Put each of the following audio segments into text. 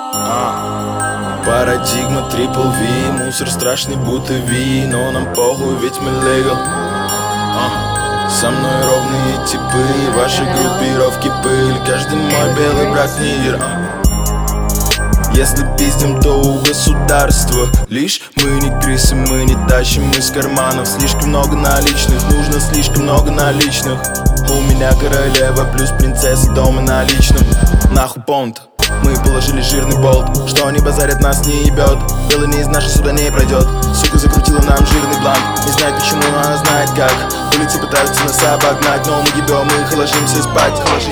Парадигма трипл V, мусор страшный будто V, но нам похуй, ведь мы легал. Со мной ровные типы, ваши группировки пыль, каждый мой белый брат нигер. Если пиздим, то у государства. Лишь мы не крысы, мы не тащим из карманов. Слишком много наличных, нужно слишком много наличных. У меня королева плюс принцесса дома на личном. Нахуй понт, мы положили жирный болт. Что они базарят, нас не ебет. Белый не из нашей суда не пройдет. Сука закрутила нам жирный блант. Не знает почему, но она знает как. Улицы пытаются нас обогнать, но мы ебем их и ложимся спать.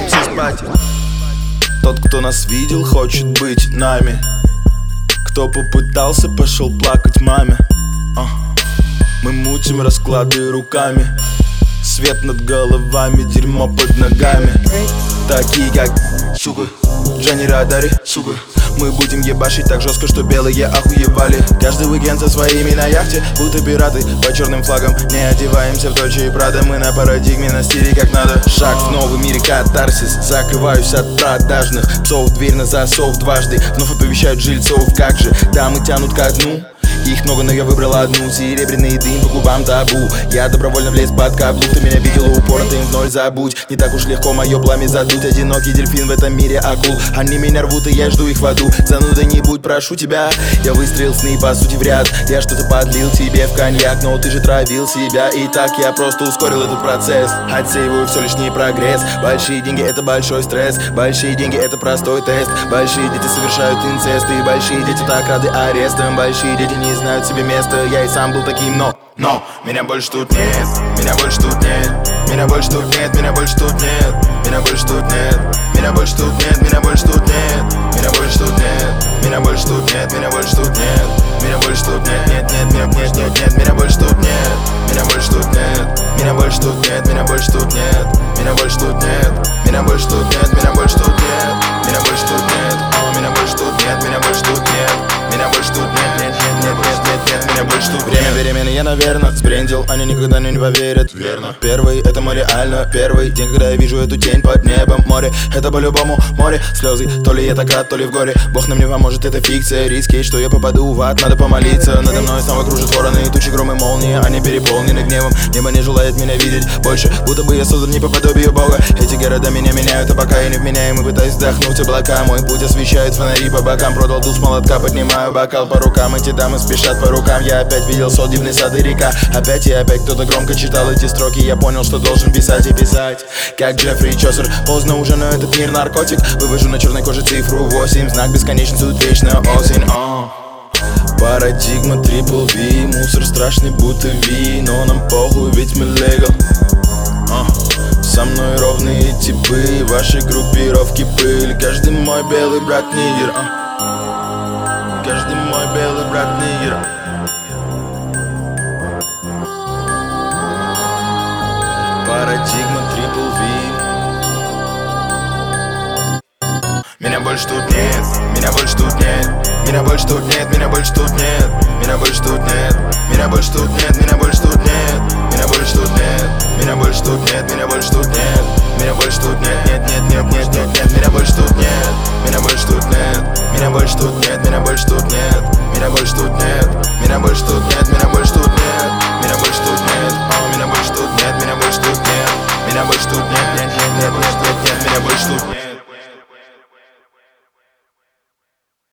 Тот, кто нас видел, хочет быть нами. Кто попытался, пошел плакать маме. Мы мутим расклады руками. Свет над головами, дерьмо под ногами. Такие как, сука, Джонни Радари, сука. Мы будем ебашить так жестко, что белые охуевали. Каждый уикенд со своими на яхте, будто пираты по черным флагам. Не одеваемся в Дольче и Прадо, мы на парадигме, на стиле как надо. Шаг в новый мир, катарсис. Закрываюсь от продажных псов, дверь на засов дважды. Вновь оповещают жильцов, как же дамы тянут ко дну. Их много, но я выбрал одну. Серебряный дым по губам табу. Я добровольно влез под каблук. Ты меня видела упоротым в ноль, забудь. Не так уж легко мое пламя задуть. Одинокий дельфин в этом мире акул. Они меня рвут, и я жду их в аду. Зануда не будь, прошу тебя. Я выстроил сны по сути в ряд. Я что-то подлил тебе в коньяк, но ты же травил себя. И так я просто ускорил этот процесс. Отсеиваю все лишний прогресс. Большие деньги — это большой стресс. Большие деньги — это простой тест. Большие дети совершают инцест. И большие дети так рады арестам. Большие дети не знают себе места. Я и сам был таким, но меня больше тут нет. Меня больше тут нет. Меня больше тут нет. Меня больше тут нет. Меня больше тут нет. Меня больше тут нет. Меня больше тут нет. Меня больше тут нет. Меня больше тут нет. Меня больше тут нет. Меня больше тут нет. Нет, нет, нет, нет, нет, нет. Меня больше тут нет. Меня больше тут нет. Меня больше тут нет. Меня больше тут нет. Меня больше тут нет. Меня больше тут нет. Меня больше тут нет. Меня больше тут нет. Меня больше тут нет. Меня больше тут нет. Меня больше тут нет. Нет, нет, нет, нет, нет, нет. Меня больше тут. Время беременны, я, наверно, сбрендил. Они никогда мне не поверят. Верно. Первый, это мой реально первый день, когда я вижу эту тень под небом. Море, это по-любому море. Слезы, то ли я так рад, то ли в горе. Бог нам не поможет, это фикция. Риски, что я попаду в ад, надо помолиться. Надо мной снова кружат вороны, тучи, громы, молнии. Они переполнены гневом, небо не желает меня видеть больше. Будто бы я создан не по подобию Бога. Эти города меня меняют, а пока я не вменяем. И пытаюсь вдохнуть облака, мой путь освещают фонари по бокам. Продал дул с молотка, поднимаю бокал по рукам. Эти дамы спешат по рукам. Я опять видел сон, дивный сад и река. Опять и опять кто-то громко читал эти строки. Я понял, что должен писать и писать, как Джеффри Чосер. Поздно уже, но этот мир наркотик. Вывожу на черной коже цифру 8. Знак бесконечный, тут вечная осень. Парадигма трипл V, мусор страшный будто V, но нам похуй, ведь мы легал. Со мной ровные типы, ваши группировки пыль. Каждый мой белый брат нигер. Каждый мой белый брат нигер. Парадигма трипл V. Меня больше тут нет. Меня больше тут нет. Меня больше тут нет. Меня больше тут нет. Меня больше тут нет. Меня больше тут нет. Меня больше тут нет. Меня больше тут нет. Меня больше тут нет. Меня больше тут нет. Меня больше тут нет. Нет, нет, нет, нет, нет, нет. Меня больше тут нет. Меня больше тут нет. Меня больше тут нет. Меня больше тут нет. Меня больше тут нет. Меня больше тут нет. Меня больше тут нет. Меня больше тут нет. Меня больше тут нет. Меня больше тут нет. Меня больше тут нет. Нет, нет, нет, нет, нет, нет. Меня больше тут нет.